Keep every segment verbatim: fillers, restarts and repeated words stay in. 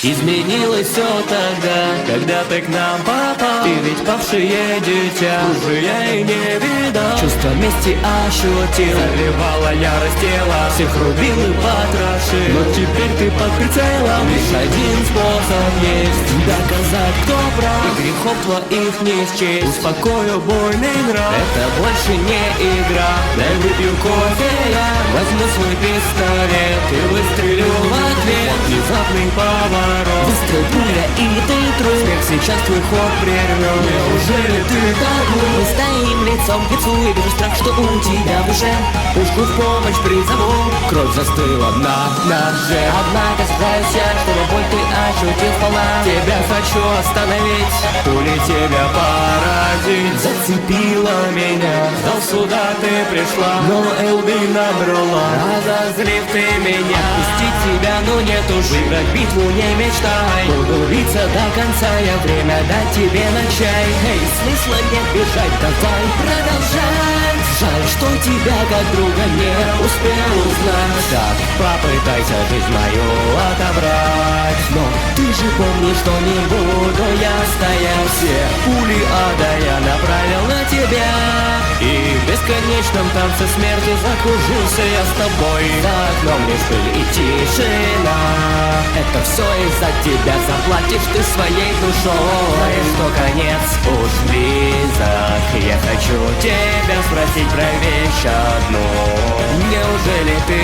Изменилось все тогда, когда ты к нам попал. Ты ведь павшее дитя, уже я и не видал. Чувство мести ощутил, заливала ярость тела, всех рубил и потрошил. Но теперь ты под прицелом, лишь один способ есть доказать, кто прав, и грехов твоих не счесть. Успокою больный нрав, это больше не игра. Дай выпью кофе, я возьму свой пистолет и выстрелю в ответ. Внезапный поворот, выстрел, пуля и ты труп. Смех сейчас твой ход прервет. Неужели ты так глуп? Мы стоим лицом к лицу и вижу страх, что у тебя в душе. Пушку в помощь призову, кровь застыла на ноже. Однако сражаюсь я, чтобы боль ты ощутил сполна. Тебя хочу остановить, пули тебя поразить. Зацепила меня, ждал суда ты пришла, но ЛБ набрала. Разозлив ты меня, отпустить тебя, ну нет уж. Выиграть битву не мечтай, буду биться до конца. Я время дать тебе на чай. Эй, смысла нет бежать, давай продолжай. Жаль, что тебя как друга не успел узнать. Так, попытайся жизнь мою отобрать. Но ты же помни, что не буду я стоять. Все пули ада я направил на тебя, и в бесконечном танце смерти закружился я с тобой. За окном лишь пыль и тишина. Это все из-за тебя, заплатишь ты своей душой. Знаешь, что конец уж близок. Я хочу тебя спросить про вещь одну. Неужели ты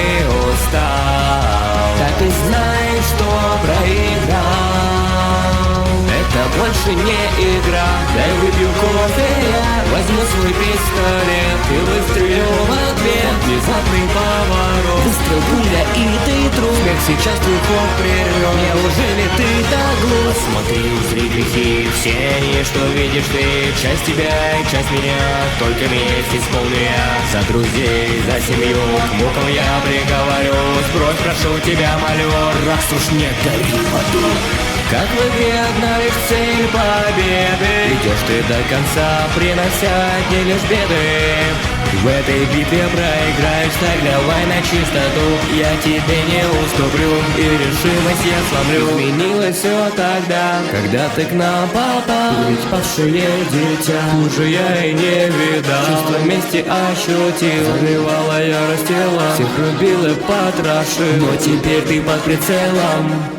устал? Так и знаешь, что проиграл. Это больше не игра. Дай выпью кофе, я возьму свой пистолет и выстрелю в ответ. Внезапный поворот, выстрел, пуля и ты труп. Смех сейчас твой ход прервет. Неужели ты так глуп? Смотри, узри грехи все, и что видишь ты. Часть тебя и часть меня, только месть исполню я. За друзей, за семью, к мукам я приговорю. Сбрось, прошу тебя, молю, раз уж не гори в аду. Как в игре одна лишь цель победы, идешь ты до конца, принося одни лишь беды. В этой битве проиграешь, так давай на чистоту. Я тебе не уступлю, и решимость я сломлю. Изменилось все тогда, когда ты к нам попал. Ведь павшее дитя, хуже я и не видал. Чувство мести ощутил, заливала ярость тела, всех рубил и потрошил. Но теперь ты под прицелом.